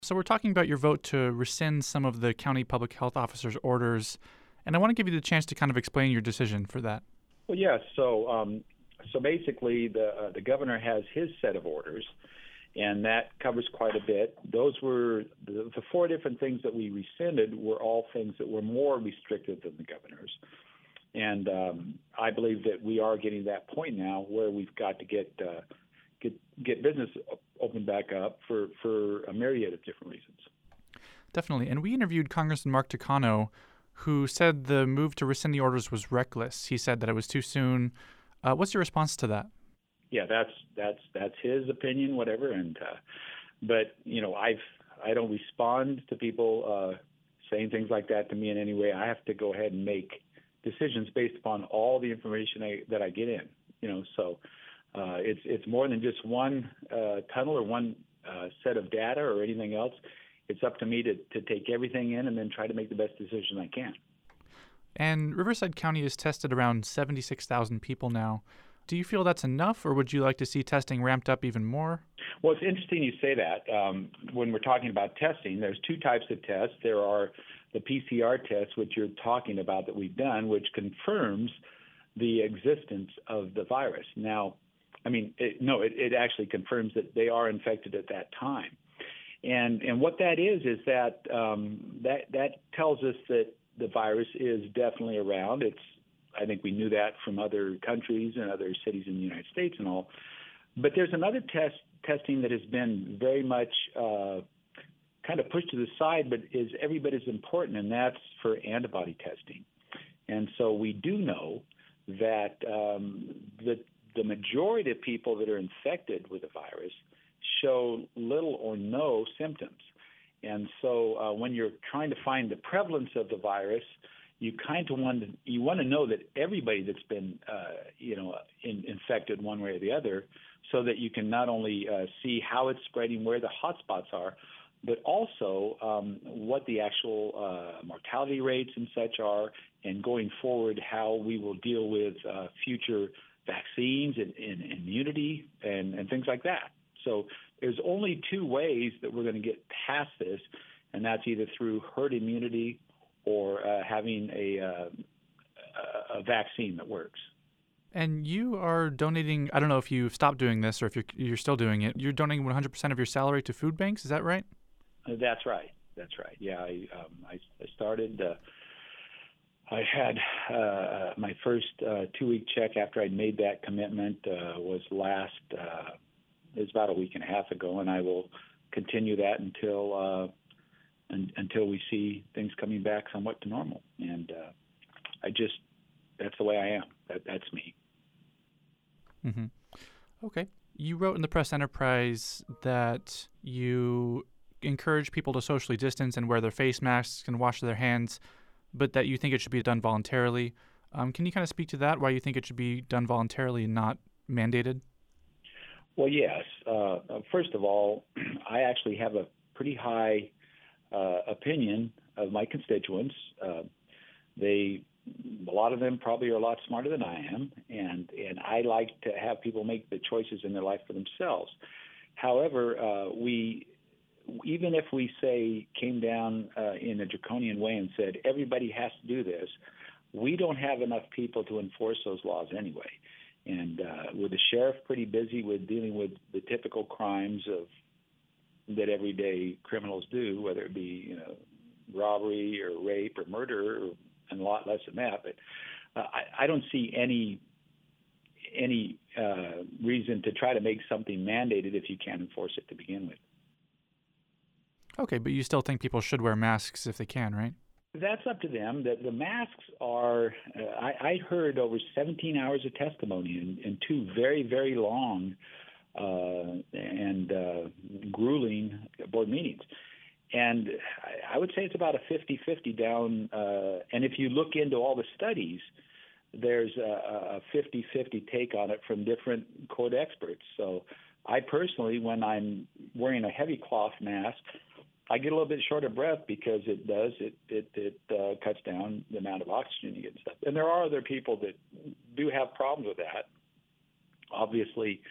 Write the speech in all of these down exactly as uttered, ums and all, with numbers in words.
So we're talking about your vote to rescind some of the county public health officer's orders, and I want to give you the chance to kind of explain your decision for that. Well, yes. So, um, so basically, the uh, the governor has his set of orders, and that covers quite a bit. Those were the, the four different things that we rescinded were all things that were more restrictive than the governor's, and um, I believe that we are getting to that point now where we've got to get uh, get get business opened back up for for a myriad of different reasons. Definitely, and we interviewed Congressman Mark Takano, who said the move to rescind the orders was reckless. He said that it was too soon. Uh, what's your response to that? Yeah, that's that's that's his opinion, whatever. And uh, but you know, I've I don't respond to people uh, saying things like that to me in any way. I have to go ahead and make decisions based upon all the information I, that I get in. You know, so uh, it's it's more than just one uh, tunnel or one uh, set of data or anything else. It's up to me to, to take everything in and then try to make the best decision I can. And Riverside County has tested around seventy-six thousand people now. Do you feel that's enough, or would you like to see testing ramped up even more? Well, it's interesting you say that. Um, when we're talking about testing, there's two types of tests. There are the P C R tests, which you're talking about that we've done, which confirms the existence of the virus. Now, I mean, it, no, it, it actually confirms that they are infected at that time. And and what that is is that um, that that tells us that the virus is definitely around. It's I think we knew that from other countries and other cities in the United States and all. But there's another test testing that has been very much uh, kind of pushed to the side, but is every bit as important, and that's for antibody testing. And so we do know that um, the the majority of people that are infected with the virus show little or no symptoms. And so uh, when you're trying to find the prevalence of the virus, you kind of want to, you want to know that everybody that's been, uh, you know, in, infected one way or the other, so that you can not only uh, see how it's spreading, where the hot spots are, but also um, what the actual uh, mortality rates and such are, and going forward, how we will deal with uh, future vaccines and, and immunity and, and things like that. So there's only two ways that we're going to get past this, and that's either through herd immunity or uh, having a, uh, a vaccine that works. And you are donating, I don't know if you've stopped doing this or if you're, you're still doing it, you're donating one hundred percent of your salary to food banks, is that right? Uh, that's right. That's right. Yeah, I, um, I, I started, uh, I had uh, my first uh, two-week check after I'd made that commitment uh, was last uh It was about a week and a half ago, and I will continue that until uh, un, until we see things coming back somewhat to normal. And uh, I just, that's the way I am. That, that's me. Mm-hmm. Okay. You wrote in the Press Enterprise that you encourage people to socially distance and wear their face masks and wash their hands, but that you think it should be done voluntarily. Um, can you kind of speak to that, why you think it should be done voluntarily and not mandated? Well, yes. Uh, first of all, I actually have a pretty high uh, opinion of my constituents. Uh, they, a lot of them probably are a lot smarter than I am, and, and I like to have people make the choices in their life for themselves. However, uh, we, even if we say came down uh, in a draconian way and said everybody has to do this, we don't have enough people to enforce those laws anyway. And uh, with the sheriff pretty busy with dealing with the typical crimes of that everyday criminals do, whether it be you know robbery or rape or murder, or, and a lot less than that. But uh, I, I don't see any any uh, reason to try to make something mandated if you can't enforce it to begin with. Okay, but you still think people should wear masks if they can, right? That's up to them. The, the masks are, uh, I, I heard over seventeen hours of testimony in, in two very, very long uh, and uh, grueling board meetings. And I, I would say it's about a fifty-fifty down. Uh, and if you look into all the studies, there's a, a fifty-fifty take on it from different court experts. So I personally, when I'm wearing a heavy cloth mask, I get a little bit short of breath because it does. It it, it uh, cuts down the amount of oxygen you get and stuff. And there are other people that do have problems with that. Obviously,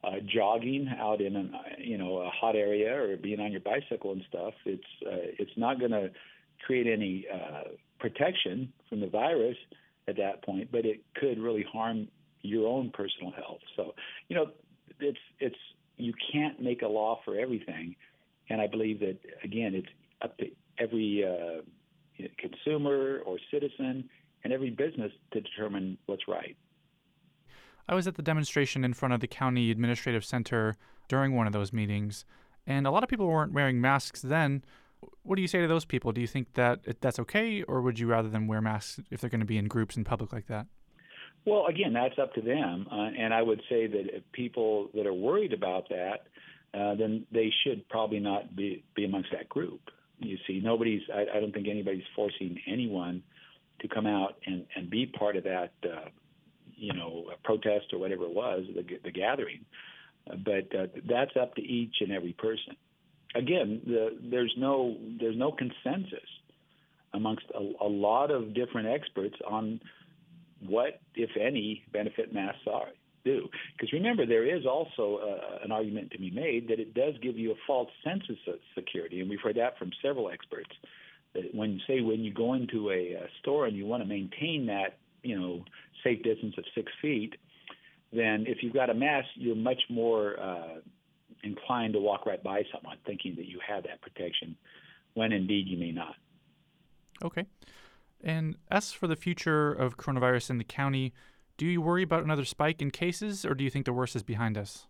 uh, jogging out in an, you know, a hot area or being on your bicycle and stuff, it's uh, it's not going to create any uh, protection from the virus at that point, but it could really harm your own personal health. So, you know, it's it's you can't make a law for everything, and I believe that again, it's up to every uh, consumer or citizen and every business to determine what's right. I was at the demonstration in front of the county administrative center during one of those meetings, and a lot of people weren't wearing masks then. What do you say to those people? Do you think that it, that's okay, or would you rather them wear masks if they're going to be in groups in public like that? Well, again, that's up to them, uh, and I would say that if people that are worried about that, uh, then they should probably not be, be amongst that group. You see, nobody's, I, I don't think anybody's forcing anyone to come out and, and be part of that uh, you know, a protest or whatever it was, the, the gathering. Uh, but uh, that's up to each and every person. Again, the, there's no there's no consensus amongst a, a lot of different experts on what, if any, benefit masks are do. Because remember, there is also uh, an argument to be made that it does give you a false sense of security, and we've heard that from several experts. That when you say when you go into a, a store and you want to maintain that, you know, safe distance of six feet, then if you've got a mask, you're much more uh, inclined to walk right by someone thinking that you have that protection, when indeed you may not. Okay. And as for the future of coronavirus in the county, do you worry about another spike in cases, or do you think the worst is behind us?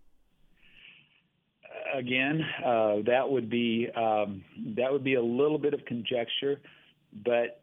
Again, uh, that would be um, that would be a little bit of conjecture, but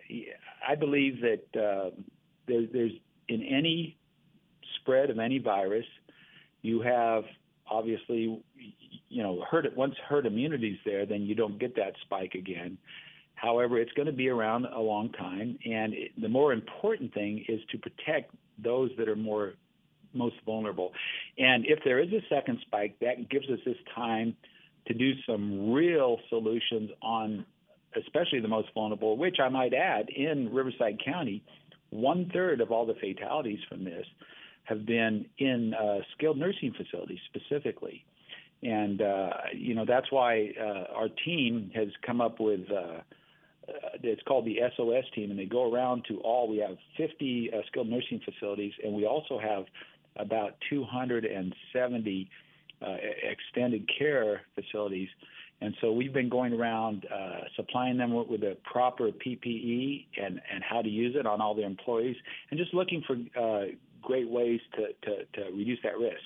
I believe that uh, there, there's in any spread of any virus, you have obviously, you know, herd once herd immunity is there, then you don't get that spike again. However, it's going to be around a long time, and it, the more important thing is to protect those that are more most vulnerable. And if there is a second spike, that gives us this time to do some real solutions on especially the most vulnerable, which I might add, in Riverside County, one third of all the fatalities from this have been in uh, skilled nursing facilities specifically. And, uh, you know, that's why uh, our team has come up with, uh, uh, it's called the S O S team, and they go around to all, we have fifty uh, skilled nursing facilities, and we also have about two hundred seventy uh, extended care facilities. And so we've been going around uh, supplying them with, with the proper P P E and, and how to use it on all their employees, and just looking for uh, great ways to, to, to reduce that risk.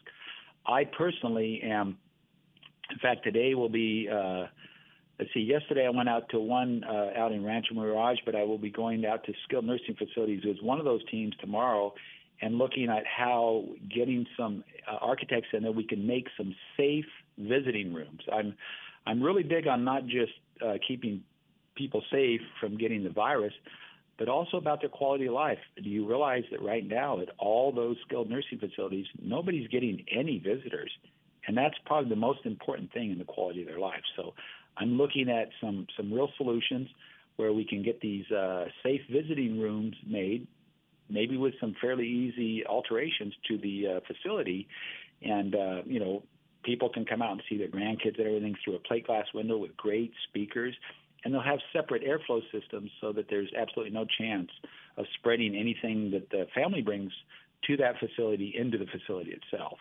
I personally am, in fact, today will be, uh, let's see, yesterday I went out to one uh, out in Rancho Mirage, but I will be going out to skilled nursing facilities with one of those teams tomorrow and looking at how getting some uh, architects in there, we can make some safe visiting rooms. I'm I'm really big on not just uh, keeping people safe from getting the virus, but also about their quality of life. Do you realize that right now at all those skilled nursing facilities, nobody's getting any visitors? And that's probably the most important thing in the quality of their life. So I'm looking at some, some real solutions where we can get these uh, safe visiting rooms made, maybe with some fairly easy alterations to the uh, facility. And, uh, you know, people can come out and see their grandkids and everything through a plate glass window with great speakers. And they'll have separate airflow systems so that there's absolutely no chance of spreading anything that the family brings to that facility into the facility itself.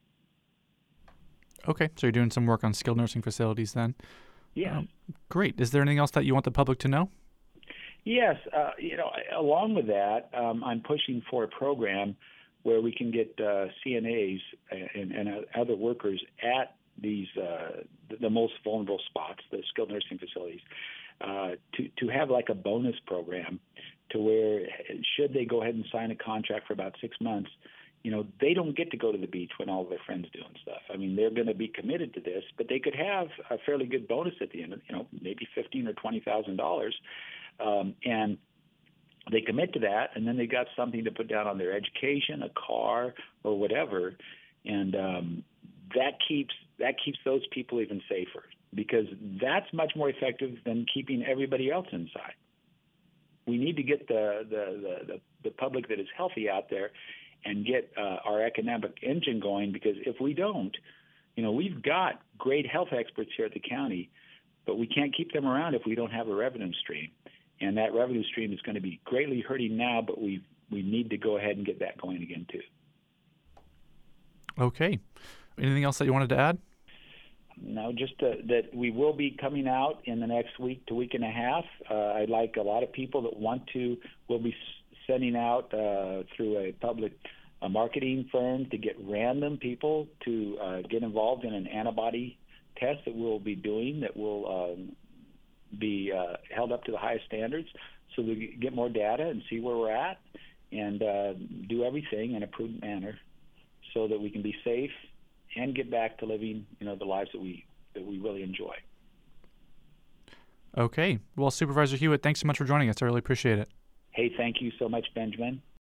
Okay, so you're doing some work on skilled nursing facilities then? Yeah. Um, great. Is there anything else that you want the public to know? Yes. Uh, you know, along with that, um, I'm pushing for a program where we can get uh, C N As and, and other workers at these uh, the, the most vulnerable spots, the skilled nursing facilities, uh, to to have like a bonus program to where should they go ahead and sign a contract for about six months, you know, they don't get to go to the beach when all of their friends do and stuff. I mean, they're going to be committed to this, but they could have a fairly good bonus at the end of, you know, maybe fifteen or twenty thousand dollars, um, and they commit to that, and then they got something to put down on their education, a car, or whatever, and um, that keeps that keeps those people even safer, because that's much more effective than keeping everybody else inside. We need to get the the, the, the, the public that is healthy out there, and get uh, our economic engine going, because if we don't, you know, we've got great health experts here at the county, but we can't keep them around if we don't have a revenue stream. And that revenue stream is going to be greatly hurting now, but we we need to go ahead and get that going again too. Okay. Anything else that you wanted to add? No, just uh, that we will be coming out in the next week to week and a half. Uh, I'd like a lot of people that want to, we'll be sending out uh, through a public a marketing firm to get random people to uh, get involved in an antibody test that we'll be doing that will um, be uh, held up to the highest standards, so we get more data and see where we're at, and uh, do everything in a prudent manner so that we can be safe and get back to living, you know, the lives that we that we really enjoy. Okay. Well, Supervisor Hewitt, thanks so much for joining us. I really appreciate it. Hey, thank you so much, Benjamin.